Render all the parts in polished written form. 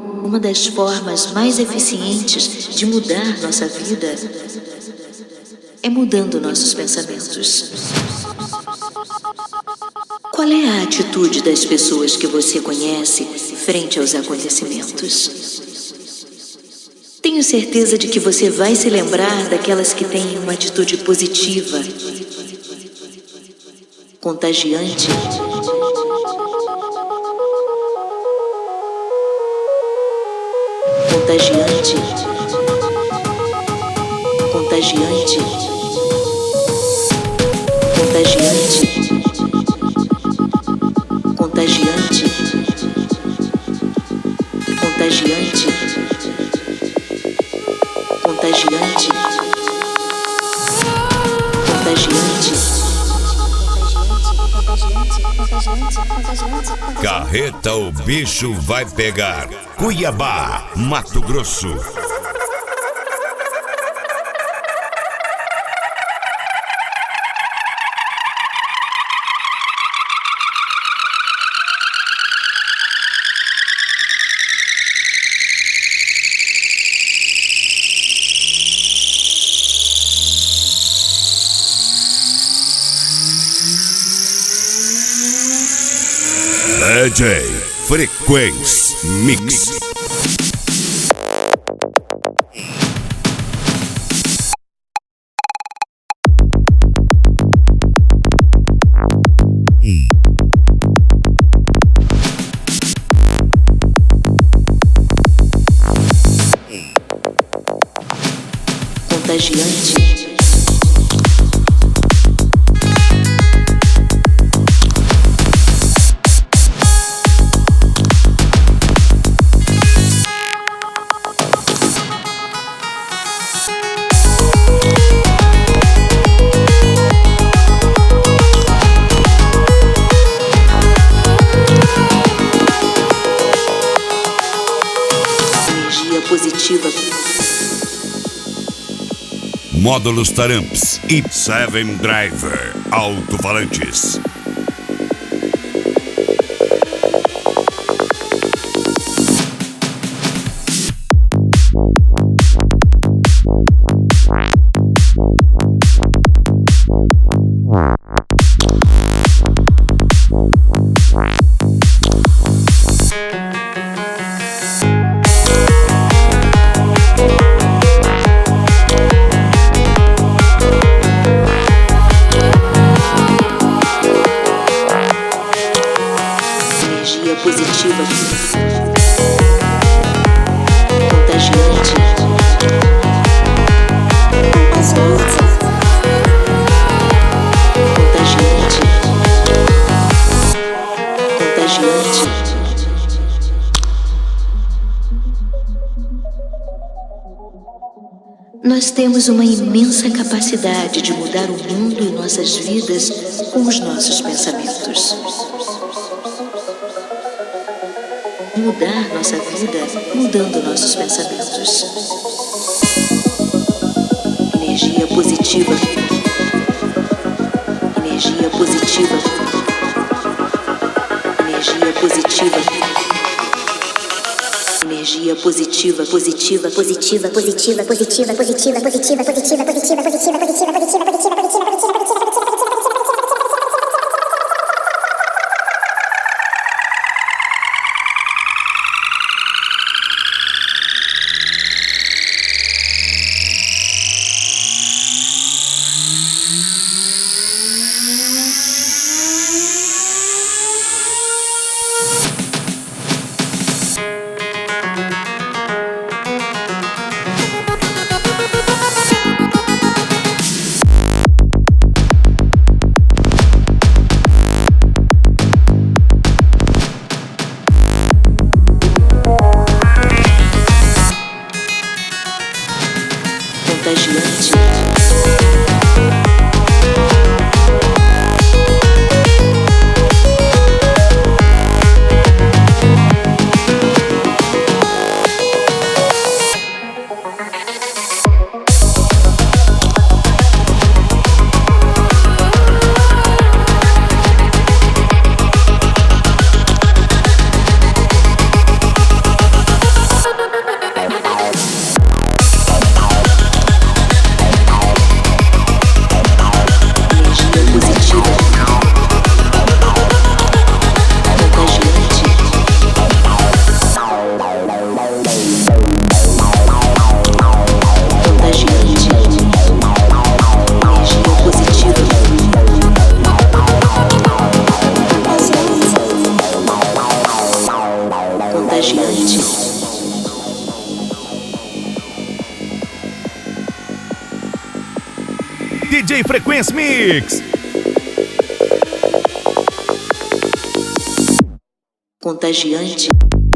Uma das formas mais eficientes de mudar nossa vida é mudando nossos pensamentos. Qual é a atitude das pessoas que você conhece frente aos acontecimentos? Tenho certeza de que você vai se lembrar daquelas que têm uma atitude positiva, contagiante, contagiante, contagiante, contagiante, contagiante, contagiante, contagiante, contagiante. Carreta, o bicho vai pegar. Cuiabá, Mato Grosso. DJ Frequência Mix. Contagiante. Positiva. Módulos Taramps e 7 Driver Alto-falantes. Positiva, contagiante, contagiante, contagiante. Nós temos uma imensa capacidade de mudar o mundo e nossas vidas com os nossos pensamentos. Mudar nossa vida mudando nossos pensamentos. Energia positiva. Energia positiva. Energia positiva. Energia positiva, positiva, positiva, positiva, positiva, positiva, positiva, positiva, positiva, positiva, positiva, positiva, positiva, positiva, positiva. Contagiante. DJ Frequência Mix. Contagiante.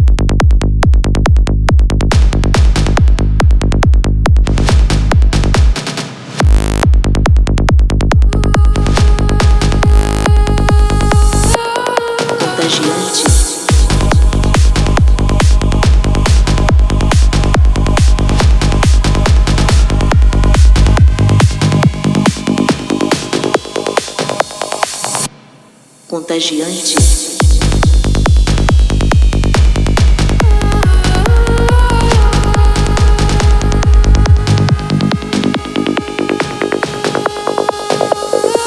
Contagiante. Contagiante.